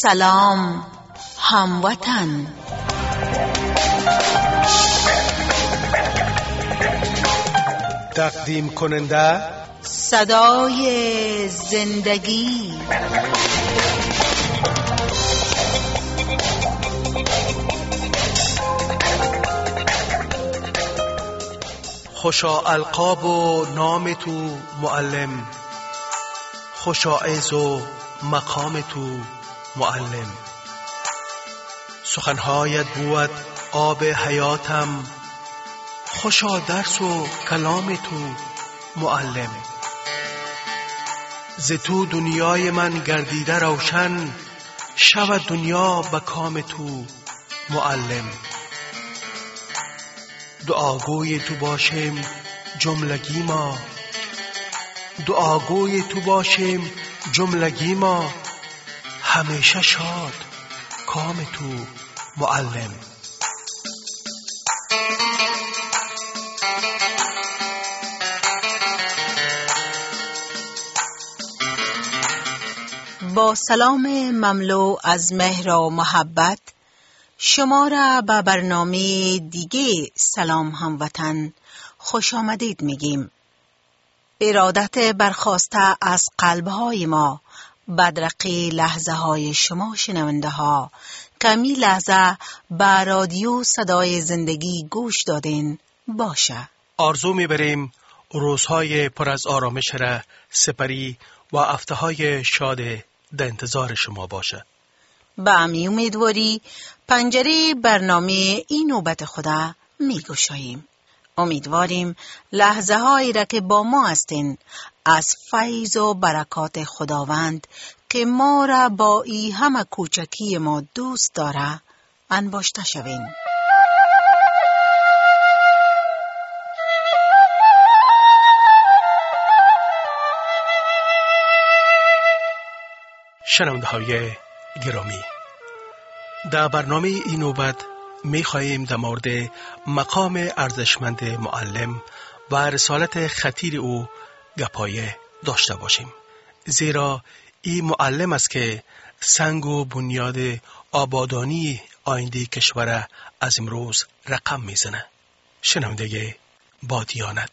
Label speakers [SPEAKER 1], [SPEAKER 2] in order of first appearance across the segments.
[SPEAKER 1] سلام هموطن.
[SPEAKER 2] تقدیم کننده
[SPEAKER 1] صدای زندگی.
[SPEAKER 2] خوشا القاب و نام تو معلم، خوشا عز و مقام تو معلم. سخنهایت بود آب حیاتم، خوشا درس و کلام تو معلم. ز تو دنیای من گردیده روشن، شود دنیا به کام تو معلم. دعاگوی تو باشیم جملگی ما، دعاگوی تو باشیم جملگی ما، همیشه شاد کام تو معلم.
[SPEAKER 1] با سلام مملو از مهر و محبت شما را به برنامه دیگه سلام هموطن خوش آمدید میگیم. ارادت برخاسته از قلبهای ما بدرقی لحظه های شما شنونده ها کمی لحظه به رادیو صدای زندگی گوش دادین باشه.
[SPEAKER 2] آرزو میبریم روزهای پر از آرامش را سپری و هفته‌های شاد در انتظار شما باشه.
[SPEAKER 1] به امی امیدواری پنجره برنامه این نوبت خدا میگشاییم. امیدواریم لحظه هایی را که با ما هستین از فیض و برکات خداوند که ما را با ای همه کوچکی ما دوست داره انباشته شوین.
[SPEAKER 2] شنونده های گرامی، در برنامه این نوبت می خواهیم در مورد مقام ارزشمند معلم و رسالت خطیر او گپای داشته باشیم، زیرا این معلم است که سنگ و بنیاد آبادانی آینده کشور از امروز رقم میزنه. شنونده با دیانت،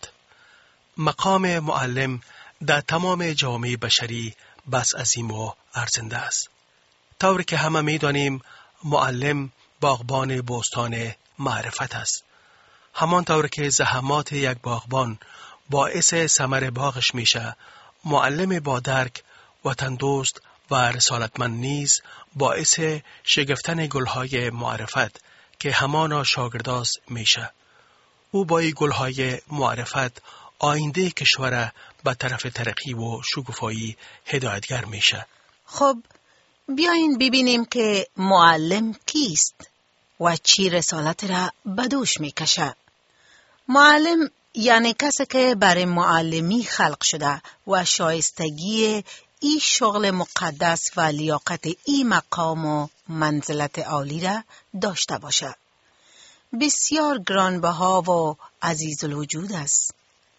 [SPEAKER 2] مقام معلم در تمام جامعه بشری بس عظیم و ارزنده است. طوری که همه میدانیم معلم باغبان بوستان معرفت است. همان طور که زحمات یک باغبان باعث ثمر باغش میشه، معلم با درک وطن دوست و رسالتمند نیز باعث شگفتن گلهای معرفت که همانا شاگرداز میشه. او با این گلهای معرفت آینده کشور به طرف ترقی و شکوفایی هدایتگر میشه.
[SPEAKER 1] خب بیاین ببینیم که معلم کیست و چی رسالت را به دوش میکشه. معلم یعنی کسی که برای معلمی خلق شده و شایستگی ای شغل مقدس و لیاقت ای مقام و منزلت عالی را داشته باشه. بسیار گرانبها و عزیز الوجود است.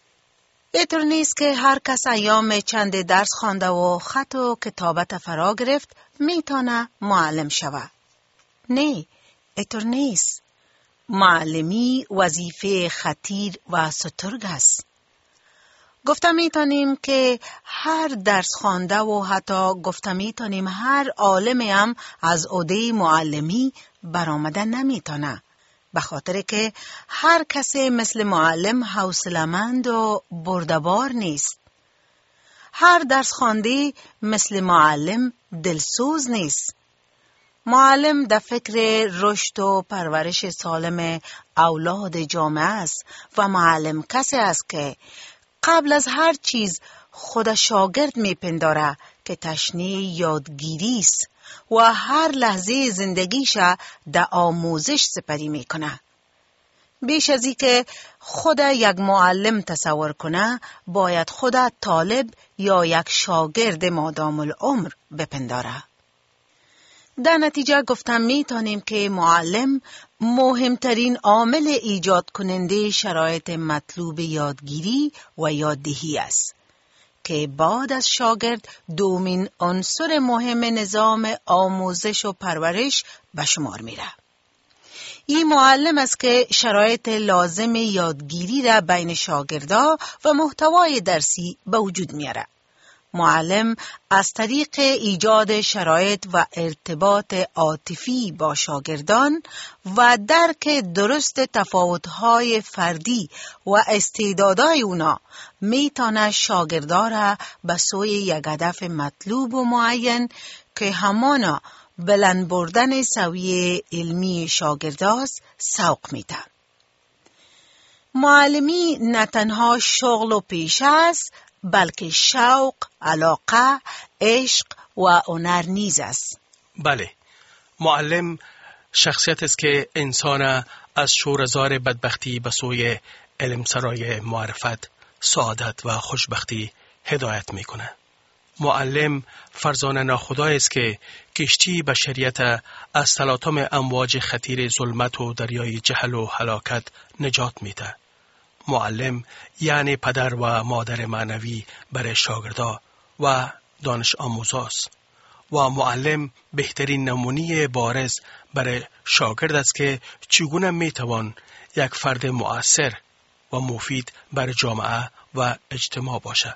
[SPEAKER 1] اینطور نیست که هر کس ایام چند درس خوانده و خط و کتابت فرا گرفت میتونه معلم شود. نه، اینطور نیست. معلمی وظیفه خطیر و سترگ است. گفته میتونیم که هر درس خوانده و حتی گفته میتونیم هر عالم هم از عهده معلمی برآمده نمیتونه، به خاطر که هر کسی مثل معلم حوصله‌مند و بردبار نیست. هر درس خوانده مثل معلم دلسوز نیست. معلم در فکر رشد و پرورش سالم اولاد جامعه است و معلم کسی است که قبل از هر چیز خود شاگرد میپنداره که تشنه یادگیری است و هر لحظه زندگیش در آموزش سپری میکنه. بیش از این که خود یک معلم تصور کنه، باید خود طالب یا یک شاگرد مادام العمر بپنداره. در نتیجه گفتم میتونیم که معلم مهمترین عامل ایجاد کننده شرایط مطلوب یادگیری و یاددهی است. که بعد از شاگرد دومین عنصر مهم نظام آموزش و پرورش به شمار میره. این معلم است که شرایط لازم یادگیری را بین شاگردا و محتوای درسی به وجود میاره. معلم از طریق ایجاد شرایط و ارتباط عاطفی با شاگردان و درک درست تفاوت‌های فردی و استعدادهای اونا میتونه شاگردا را به سوی یک هدف مطلوب و معین که همانا بلند بردن سویه علمی شاگرداست سوق میده. معلمی نه تنها شغل و پیشه است، بلکه شوق، علاقه، عشق و هنر نیز است.
[SPEAKER 2] بله، معلم شخصیت است که انسان از شوره‌زار بدبختی به سوی علم سرای معرفت، سعادت و خوشبختی هدایت میکنه. معلم فرزانه ناخدای است که کشتی بشریت از تلاطم امواج خطیر ظلمت و دریای جهل و هلاکت نجات میده. معلم یعنی پدر و مادر معنوی برای شاگردا و دانش آموزاست و معلم بهترین نمونه بارز برای شاگرد است که چگونه میتوان یک فرد مؤثر و مفید برای جامعه و اجتماع باشه.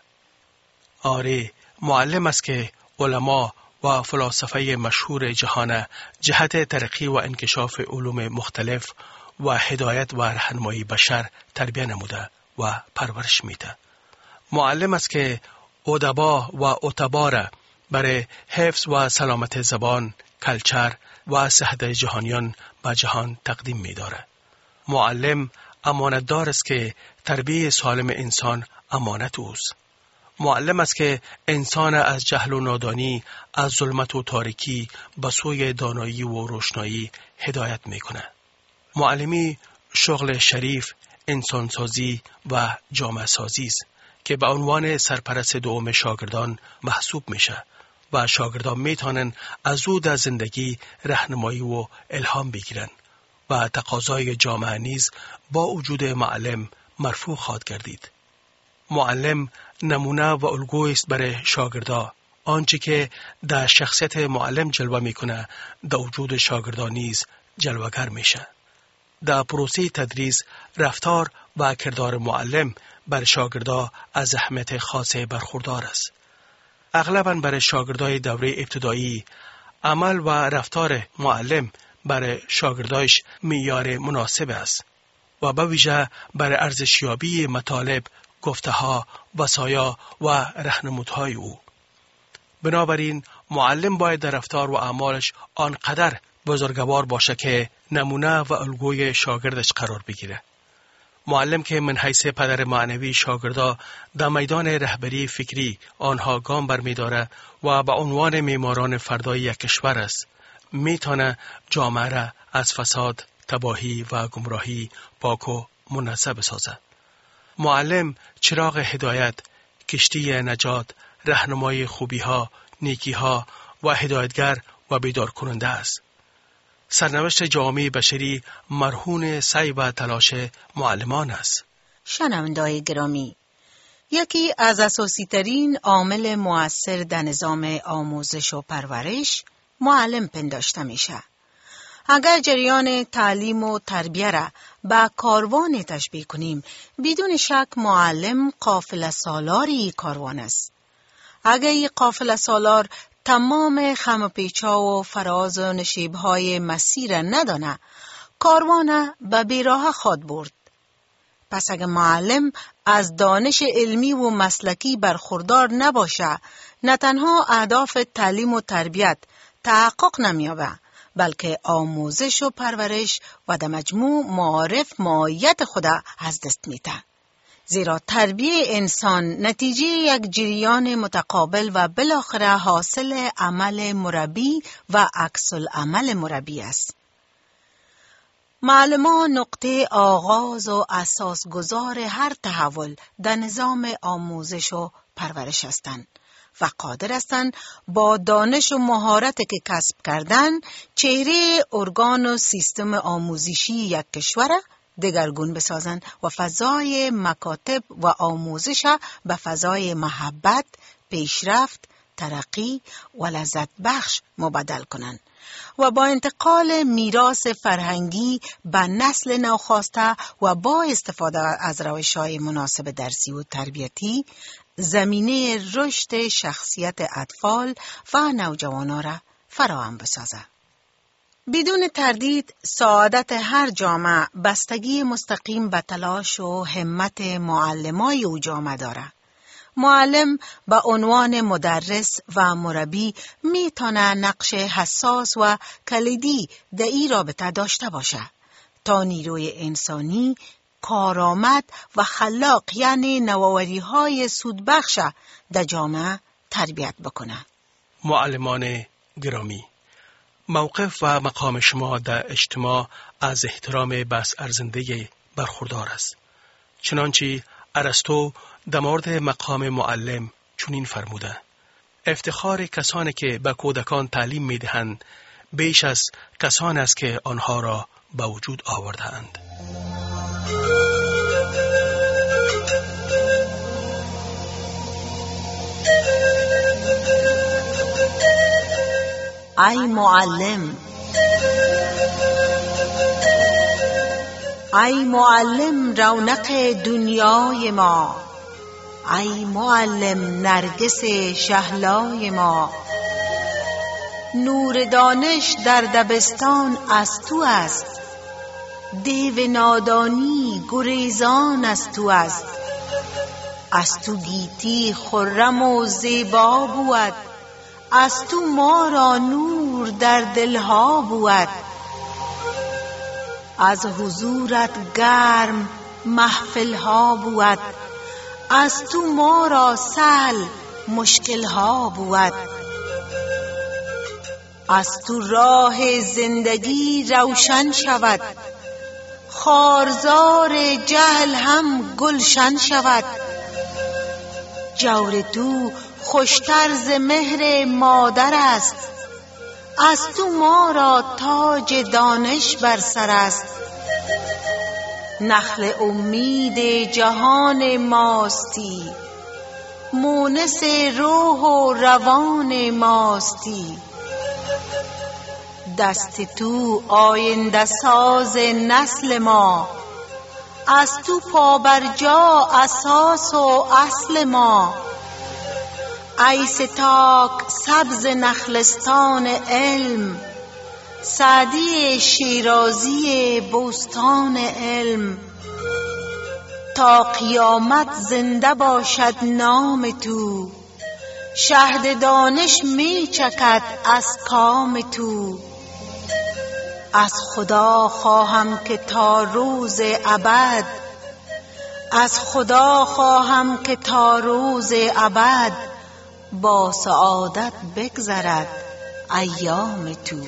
[SPEAKER 2] آره، معلم است که علما و فلاسفه مشهور جهان جهت ترقی و انکشاف علوم مختلف و هدایت و راهنمایی بشر تربیت نموده و پرورش میده. معلم است که ادبا و اتبا برای حفظ و سلامت زبان، کلچر و صحت جهانیان به جهان تقدیم می‌داره. معلم امانتدار است که تربیت سالم انسان امانت اوست. معلم است که انسان از جهل و نادانی، از ظلمت و تاریکی به سوی دانایی و روشنایی هدایت میکنه. معلمی شغل شریف، انسانسازی و جامعه سازی است که به عنوان سرپرست دوم شاگردان محسوب میشه و شاگردان میتونن از او در زندگی راهنمایی و الهام بگیرن و تقاضای جامعه نیز با وجود معلم مرفوع خواهد گردید. معلم نمونه و الگوی است برای شاگردا. آنچه که در شخصیت معلم جلوه میکنه در وجود شاگردان نیز جلوه‌گر میشه. در پروسه تدریس رفتار و کردار معلم بر شاگردا از اهمیت خاص برخوردار است. اغلباً برای شاگردای دوره ابتدایی عمل و رفتار معلم برای شاگردایش معیار مناسب است و به ویژه برای ارزشیابی مطالب، گفته‌ها، وصایا و راهنمودهای او. بنابراین معلم باید در رفتار و اعمالش آنقدر بزرگوار باشه که نمونه و الگوی شاگردش قرار بگیره. معلم که من حیث پدر معنوی شاگردا در میدان رهبری فکری آنها گام برمی‌داره و به عنوان معماران فردای یک کشور است، میتونه جامعه را از فساد، تباهی و گمراهی پاک و منظم بسازه. معلم چراغ هدایت، کشتی نجات، راهنمای خوبی‌ها، نیکی‌ها و هدایتگر و بیدار کننده است. سرنوشت جامعه بشری مرهون سعی و تلاش معلمان است.
[SPEAKER 1] شنونده‌های گرامی، یکی از اساسی ترین عامل مؤثر در نظام آموزش و پرورش معلم پنداشته میشه. اگر جریان تعلیم و تربیت را به کاروان تشبیه کنیم، بدون شک معلم قافله سالاری کاروان است. اگر این قافله سالار تمام خم و پیچا و فراز و نشیب‌های مسیر ندانه، کاروان به بیراه خواهد برد. پس اگر معلم از دانش علمی و مسلکی برخوردار نباشه، نه تنها اهداف تعلیم و تربیت تحقق نمی‌یابه، بلکه آموزش و پرورش و در مجموع معارف ماهیت خود از دست میده. زیرا تربیت انسان نتیجه یک جریان متقابل و بالاخره حاصل عمل مربی و عکس العمل مربی است. معلمان نقطه آغاز و اساسگذار هر تحول در نظام آموزش و پرورش هستند و قادر هستند با دانش و مهارت که کسب کردن چهره ارگان و سیستم آموزشی یک کشور دگرگون بسازند و فضای مکاتب و آموزش به فضای محبت، پیشرفت، ترقی و لذت بخش مبدل کنند و با انتقال میراث فرهنگی به نسل نوخاسته و با استفاده از روش‌های مناسب درسی و تربیتی زمینه رشد شخصیت اطفال و نوجوانان را فراهم بسازد. بدون تردید سعادت هر جامعه بستگی مستقیم به تلاش و همت معلمای او جامعه دارد. معلم به عنوان مدرس و مربی میتونه نقش حساس و کلیدی در این رابطه داشته باشه تا نیروی انسانی کارآمد و خلاق یعنی نوآوری‌های سودبخش در جامعه تربیت بکنه.
[SPEAKER 2] معلمان گرامی، موقف و مقام شما در اجتماع از احترام بس ارزنده برخوردار است. چنانچه ارسطو در مورد مقام معلم چنین فرموده: افتخار کسانی که به کودکان تعلیم می‌دهند بیش از کسانی است که آنها را به وجود آورده‌اند.
[SPEAKER 1] ای معلم، ای معلم رونق دنیای ما، ای معلم نرگس شهلای ما، نور دانش در دبستان از تو است، دیو نادانی گریزان از تو است، از تو گیتی خرم و زیبا بود، از تو ما را نور در دلها بود، از حضورت گرم محفلها بود، از تو ما را سهل مشکلها بود، از تو راه زندگی روشن شود، خارزار جهل هم گلشن شود، جور تو خوشتر ز مهر مادر است، از تو ما را تاج دانش بر سر است، نخل امید جهان ماستی، مونس روح و روان ماستی، دست تو آینده ساز نسل ما، از تو پابرجا اساس و اصل ما، ای ستاک سبز نخلستان علم، سعدی شیرازی بستان علم، تا قیامت زنده باشد نام تو، شهد دانش می چکد از کام تو، از خدا خواهم که تا روز ابد، از خدا خواهم که تا روز ابد، با سعادت بگذرد ایام تو.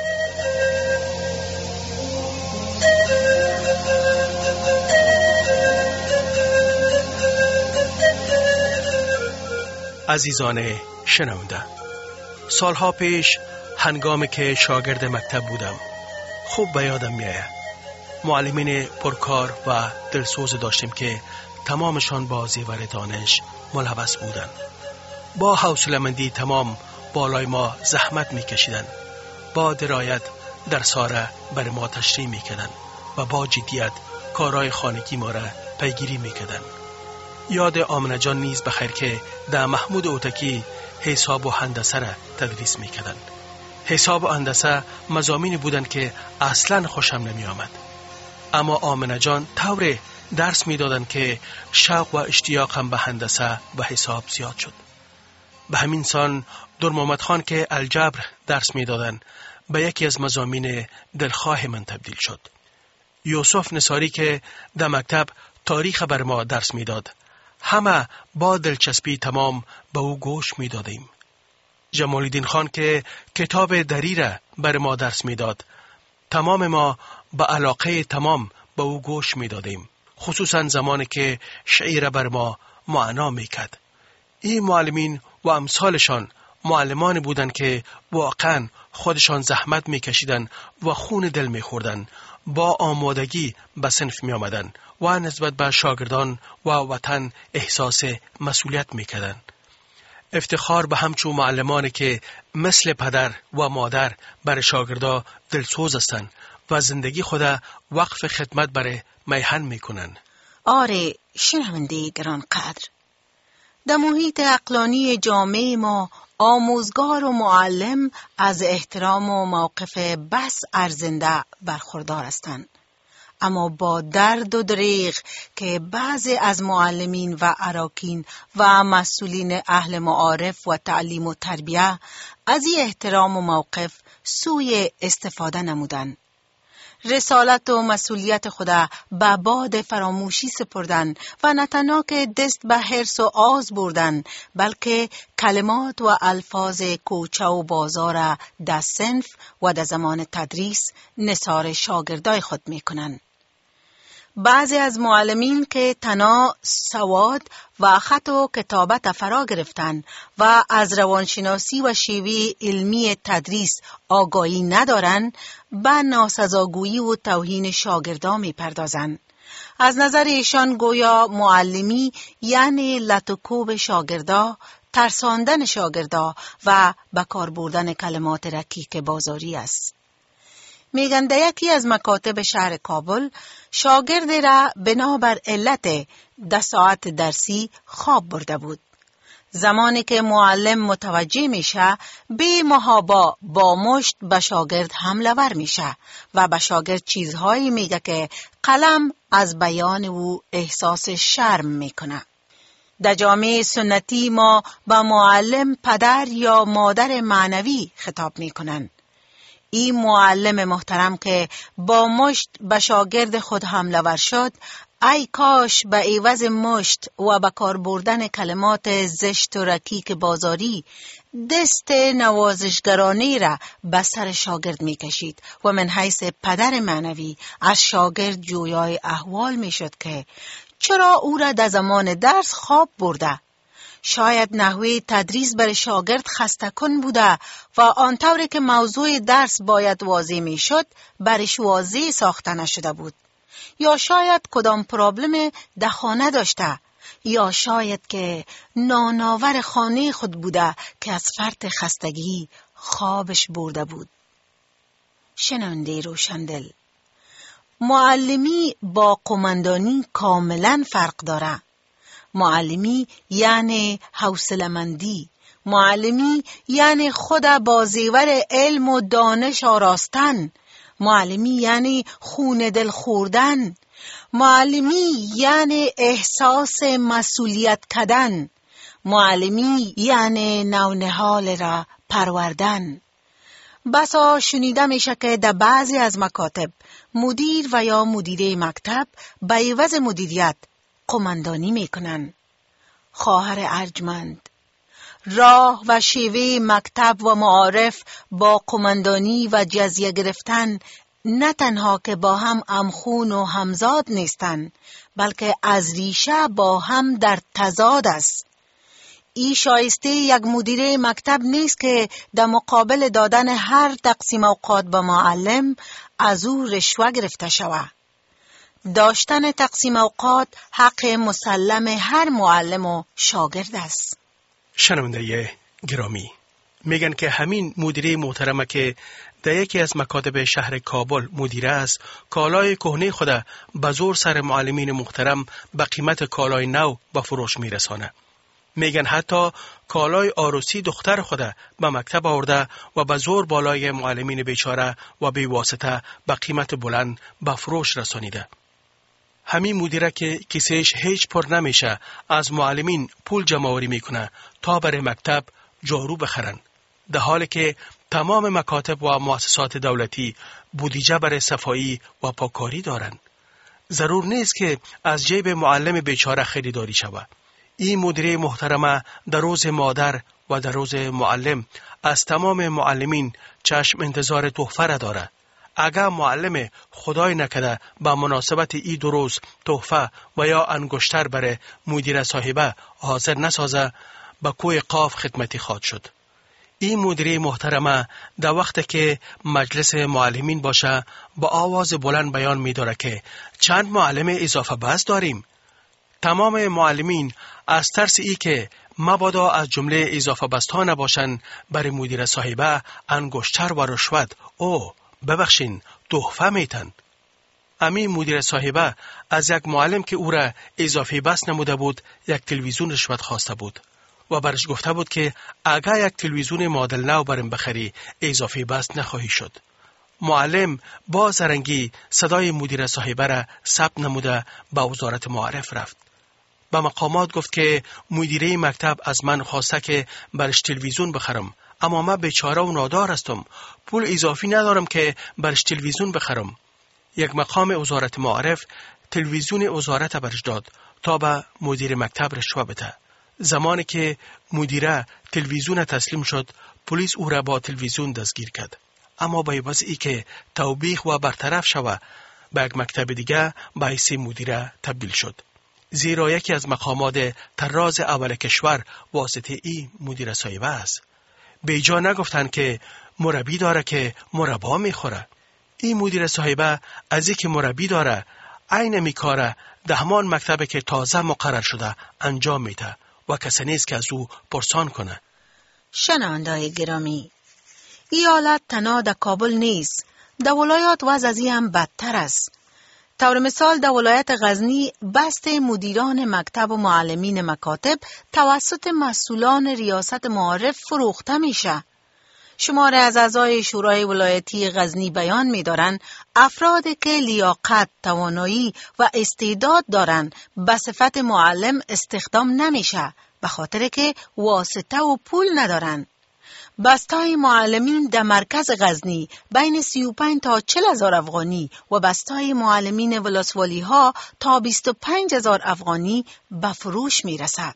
[SPEAKER 2] عزیزان شنونده، سالها پیش هنگامی که شاگرد مکتب بودم خوب به یادم میآید معلمین پرکار و دلسوز داشتیم که تمامشان با زیور دانش ملوث بودند. با حوصله‌مندی تمام بالای ما زحمت میکشیدند، با درایت درس‌ها بر ما تشریح میکردند و با جدیت کارهای خانگی ما را پیگیری میکردند. یاد آمنه جان نیز بخیر که در محمود اوتکی حساب و هندسه را تدریس میکردند. حساب و هندسه مضامینی بودند که اصلاً خوشم نمی آمد. اما آمنه جان طور درس میدادند که شوق و اشتیاقم به هندسه و حساب زیاد شد. به همین سان در محمد خان که الجبر درس میدادند به یکی از مضامین دلخواه من تبدیل شد. یوسف نصاری که در مکتب تاریخ بر ما درس میداد، همه با دلچسبی تمام به او گوش میدادیم. جمال الدین خان که کتاب دری را بر ما درس میداد، تمام ما با علاقه تمام به او گوش میدادیم، خصوصا زمانی که شعر بر ما معنا میکرد. این معلمین و امثالشان معلمان بودند که واقعا خودشان زحمت میکشیدند و خون دل میخوردند، با آمادگی به صنف می آمدند و نسبت به شاگردان و وطن احساس مسئولیت میکردند. افتخار به همچون معلمانی که مثل پدر و مادر بر شاگردا دلسوز هستند و زندگی خود وقف خدمت بر میهن میکنند.
[SPEAKER 1] آره شنونده گرانقدر، در محیط عقلانی جامعه ما آموزگار و معلم از احترام و موقف بس ارزنده برخوردار هستند، اما با درد و دریغ که بعضی از معلمین و اراکین و مسئولین اهل معارف و تعلیم و تربیه از این احترام و موقف سوی استفاده نمودند. رسالت و مسئولیت خدا به باد فراموشی سپردن و نه تنها که دست به حرص و آز بردن، بلکه کلمات و الفاظ کوچه و بازار در صنف و در زمان تدریس نثار شاگردای خود میکنن. بعضی از معلمین که تنها سواد و خط و کتابت فرا گرفتن و از روانشناسی و شیوه علمی تدریس آگاهی ندارن، به ناسزاگویی و توهین شاگردان میپردازن. از نظر ایشان گویا معلمی یعنی لطوکوب شاگردا، ترساندن شاگردا و به کار بردن کلمات رکیک بازاری است. میگن در یکی از مکاتب شهر کابل شاگرد را بنابر علت 10 ساعت درسی خواب برده بود. زمانی که معلم متوجه میشه بی محابا با مشت به شاگرد حمله ور میشه و به شاگرد چیزهایی میگه که قلم از بیان او احساس شرم میکنه. در جامعه سنتی ما با معلم پدر یا مادر معنوی خطاب میکنن. این معلم محترم که با مشت به شاگرد خود حمله ور شد، ای کاش به عوض مشت و به کار بردن کلمات زشت و رکیک بازاری دست نوازشگرانه را به سر شاگرد می کشید و من حیث پدر معنوی از شاگرد جویای احوال می شد که چرا او را در زمان درس خواب برده. شاید نحوه تدریس بر شاگرد خسته کن بوده و آنطوری که موضوع درس باید واضح می شد برش واضح ساخته نشده بود. یا شاید کدام پرابلم در خانه داشته، یا شاید که نانآور خانه خود بوده که از فرط خستگی خوابش برده بود. شنونده روشندل، معلمی با قماندانی کاملا فرق داره. معلمی یعنی حوصله‌مندی، معلمی یعنی خود با زیور علم و دانش آراستن، معلمی یعنی خون دل خوردن، معلمی یعنی احساس مسئولیت کردن، معلمی یعنی نونهال را پروردن. بسا شنیده میشه که در بعضی از مکاتب مدیر و یا مدیره مکتب به عوض مدیریت قماندانی میکنن. خواهر ارجمند، راه و شیوه مکتب و معارف با قماندانی و جزیه گرفتن نه تنها که با هم همخون و همزاد نیستن، بلکه از ریشه با هم در تضاد است. ای شایسته یک مدیر مکتب نیست که در مقابل دادن هر تقسیم اوقات به معلم از او رشوه گرفته شود. داشتن تقسیم اوقات حق مسلم هر معلم و شاگرد است.
[SPEAKER 2] شنونده گرامی، میگن که همین مدیره محترمه که در یکی از مکاتب شهر کابل مدیره است، کالای کهنه خود به زور سر معلمین محترم به قیمت کالای نو به فروش میرسانه. میگن حتی کالای عروسی دختر خود به مکتب آورده و به زور بالای معلمین بیچاره و بی واسطه به قیمت بلند به فروش رسانیده. همین مدیره که کسیش هیچ پر نمیشه از معلمین پول جمع‌آوری میکنه تا برای مکتب جارو بخرن، در حالی که تمام مکاتب و مؤسسات دولتی بودجه برای صفایی و پاکاری دارن. ضرور نیست که از جیب معلم بیچاره خریداری شود. این مدیره محترمه در روز مادر و در روز معلم از تمام معلمین چشم انتظار تحفه را داره. اگر معلم خدای نکده به مناسبت ای 2 روز تحفه و یا انگشتر برای مدیر صاحبه حاضر نسازه، به کوی قاف خدمتی خواد شد. این مدیره محترمه در وقت که مجلس معلمین باشه با آواز بلند بیان می داره که چند معلم اضافه بس داریم. تمام معلمین از ترس ای که مبادا از جمله اضافه بستان نباشن برای مدیر صاحبه انگشتر و رشوت ببخشین تحفه میتن. امی مدیر صاحبه از یک معلم که او را اضافه بس نموده بود یک تلویزیون رشوت خواسته بود و برش گفته بود که اگر یک تلویزیون مدل نو برم بخری اضافه بس نخواهی شد. معلم با زرنگی صدای مدیر صاحبه را ثبت نموده به وزارت معارف رفت. به مقامات گفت که مدیره مکتب از من خواسته که برش تلویزیون بخرم، اما من بیچاره و نادار هستم، پول اضافی ندارم که برش تلویزیون بخرم. یک مقام وزارت معارف تلویزیون وزارت برش داد تا به مدیر مکتب رشوه بده. زمانی که مدیره تلویزیون تسلیم شد، پلیس او را با تلویزیون دستگیر کرد. اما به عوض ای که توبیخ و برطرف شود، به یک مکتب دیگه به حیث مدیره تبدیل شد. زیرا یکی از مقامات طراز اول کشور واسطه ای مدیر صاحبه است. بیجا نگفتن که مربی داره که مربا میخوره. این مدیر صاحبه از اینکه مربی داره عین میکاره ده همان مکتب که تازه مقرر شده انجام میده و کسی نیست که از او پرسان کنه.
[SPEAKER 1] شنونده‌های گرامی، این حالت تنها در کابل نیست، در ولایات وضع از این هم بدتر است. طور مثال در ولایت غزنی بست مدیران مکتب و معلمین مکاتب توسط مسئولان ریاست معارف فروخته میشه. شماره از اعضای شورای ولایتی غزنی بیان می‌دارند افرادی که لیاقت، توانایی و استعداد دارند به صفت معلم استخدام نمیشه به خاطر که واسطه و پول ندارند. بستای معلمین در مرکز غزنی بین 35 تا 40,000 افغانی و بستای معلمین ولسوالی ها تا 25,000 افغانی به فروش میرسد.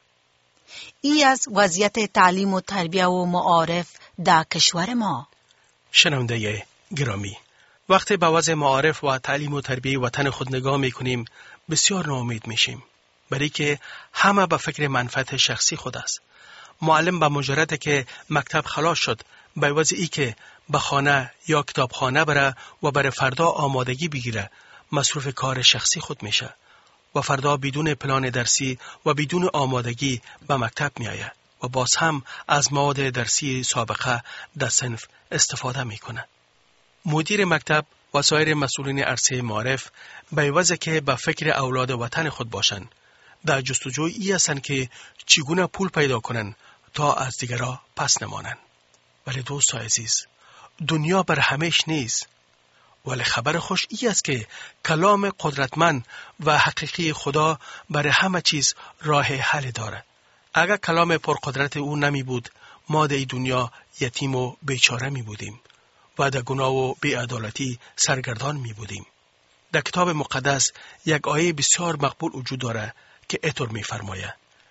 [SPEAKER 1] ای از وضعیت تعلیم و تربیه و معارف در کشور ما.
[SPEAKER 2] شنونده گرامی، وقتی به وضع معارف و تعلیم و تربیه وطن خود نگاه میکنیم بسیار ناامید میشیم، برای که همه به فکر منفعت شخصی خود است. معلم به مجرد که مکتب خلاص شد به عوض ای که به خانه یا کتابخانه بره و برای فردا آمادگی بگیره مصروف کار شخصی خود میشه و فردا بدون پلان درسی و بدون آمادگی به مکتب میآید و باز هم از مواد درسی سابقه در صنف استفاده میکنه. مدیر مکتب و سایر مسئولین عرصه معارف به عوض که به فکر اولاد وطن خود باشند در جستجوی ای هستند که چگونه پول پیدا کنند تا از دیگرها پس نمانند. ولی دوستان عزیز، دنیا بر همیش نیست. ولی خبر خوش ای است که کلام قدرتمند و حقیقی خدا برای همه چیز راه حل داره. اگر کلام پرقدرت او نمی بود، ما در دنیا یتیم و بیچاره می بودیم و در گناه و بی‌عدالتی سرگردان می بودیم. در کتاب مقدس یک آیه بسیار مقبول وجود داره که اینطور می فرماید: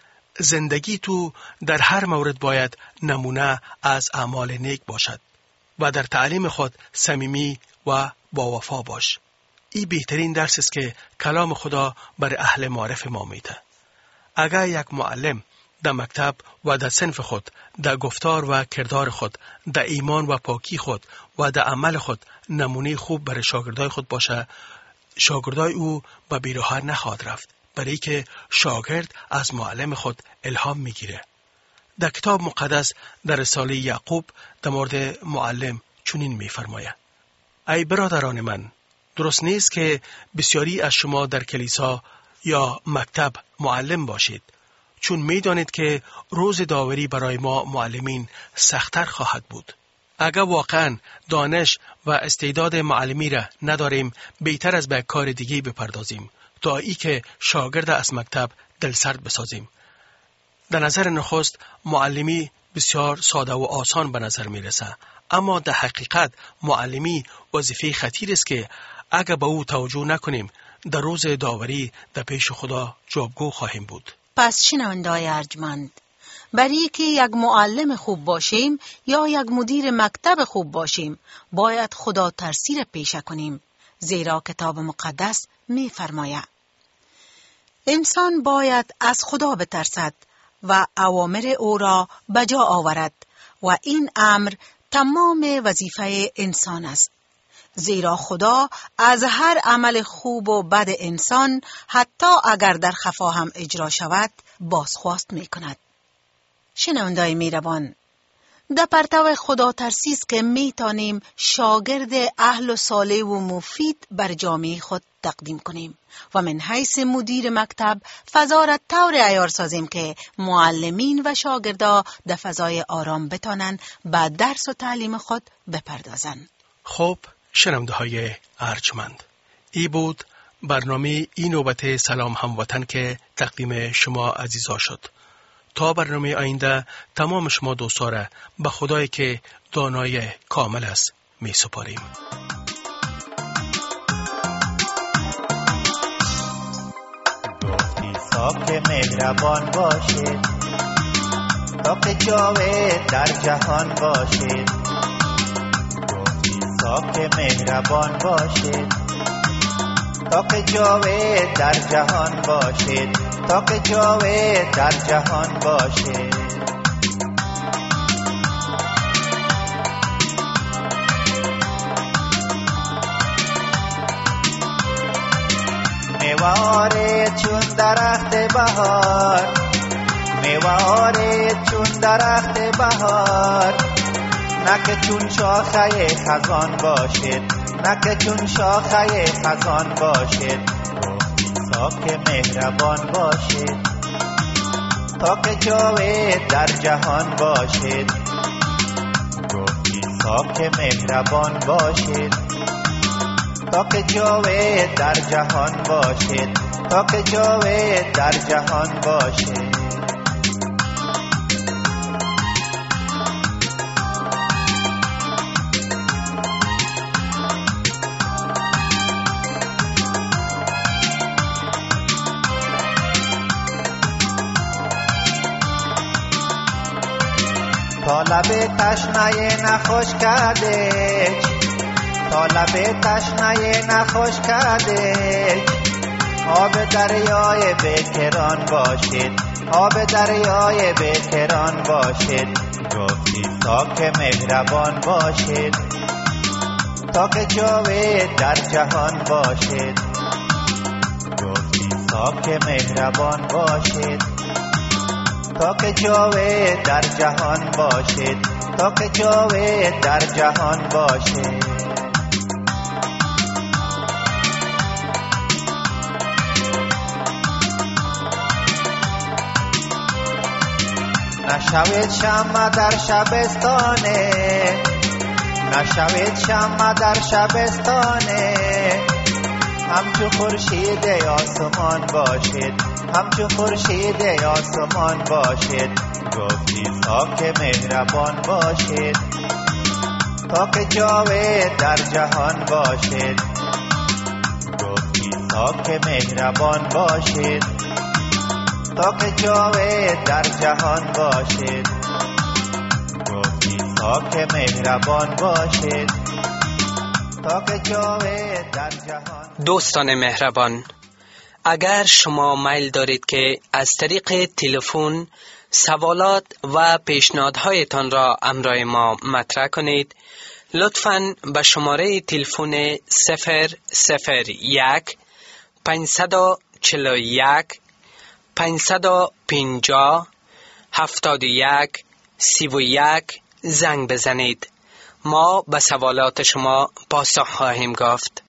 [SPEAKER 2] زندگی تو در هر مورد باید نمونه از اعمال نیک باشد و در تعلیم خود صمیمی و با وفا باش. این بهترین درس است که کلام خدا برای اهل معارف ما میده. اگر یک معلم در مکتب و در صنف خود، در گفتار و کردار خود، در ایمان و پاکی خود و در عمل خود نمونه خوب برای شاگردای خود باشه، شاگردای او به بی‌راه نخواهد رفت، برای که شاگرد از معلم خود الهام میگیره. در کتاب مقدس در رساله یعقوب در مورد معلم چنین میفرماید: ای برادران من، درست نیست که بسیاری از شما در کلیسا یا مکتب معلم باشید، چون میدانید که روز داوری برای ما معلمین سخت‌تر خواهد بود. اگر واقعا دانش و استعداد معلمی را نداریم، بهتر از به کار دیگه بپردازیم تا ای که شاگرد از مکتب دلسرد بسازیم. در نظر نخست معلمی بسیار ساده و آسان به نظر میرسه، اما در حقیقت معلمی وظیفه خطیر است که اگر به او توجه نکنیم در روز داوری در پیش خدا جوابگو خواهیم بود.
[SPEAKER 1] پس شنونده‌های ارجمند، برای که یک معلم خوب باشیم یا یک مدیر مکتب خوب باشیم باید خدا ترسی را پیشه کنیم، زیرا کتاب مقدس می فرماید انسان باید از خدا بترسد و اوامر او را بجا آورد و این امر تمام وظیفه انسان است. زیرا خدا از هر عمل خوب و بد انسان حتی اگر در خفا هم اجرا شود بازخواست می کند. شنوندای میربان، در پرتو خدا ترسی است که می توانیم شاگرد اهل و صالح و مفید بر جامعه خود تقدیم کنیم و من حیث مدیر مکتب فضا را طور عیار سازیم که معلمین و شاگردا در فضای آرام بتانند به درس و تعلیم خود بپردازند.
[SPEAKER 2] خب شنونده های ارجمند، ای بود برنامه این نوبت سلام هموطن که تقدیم شما عزیزا شد. تا برنامه آینده تمام شما دوستا را به خدایی که دانای کامل است می سپاریم.
[SPEAKER 3] گفتی صاحب مهربان باشید تا که جاوید در جهان باشید. گفتی صاحب مهربان باشید تا که جاوید در جهان باشید، تا که جاوید در جهان باشید. میوارید چون درخت بهار، میوارید چون درخت بهار، نکه چون شاخه خزان باشید، نکه چون شاخه خزان باشید. تا که مهربان باشید تا که جاوید در جهان باشید. گفتی تا که مهربان باشید تا که جاوید در جهان باشید، تا که جاوید در جهان باشید. تا لب تشنه نخوش کرده، تا لب تشنه نخوش کرده، آب دریای بیکران باشید، آب دریای بیکران باشید. گفتی تا که مهربان باشید تا که جاوید در جهان باشید. گفتی تا که مهربان باشید تا که جاوید در جهان باشید، تا که جاوید در جهان باشید. نشوید شمع در شبستانه، نشوید شمع در شبستانه، همچو خورشید آسمان باشید، همچو خورشید آسمان باشید. گفتی تا که مهربان باشید تا که جاوید در جهان باشید. گفتی تا که مهربان باشید تا که جاوید در جهان باشید. گفتی تا که مهربان باشید تا که جاوید در جهان.
[SPEAKER 4] دوستان مهربان، اگر شما میل دارید که از طریق تلفن سوالات و پیشنهادهایتان را همراه ما مطرح کنید، لطفاً به شماره تلفن 001 541 550 71 31 زنگ بزنید. ما به سوالات شما پاسخ خواهیم گفت.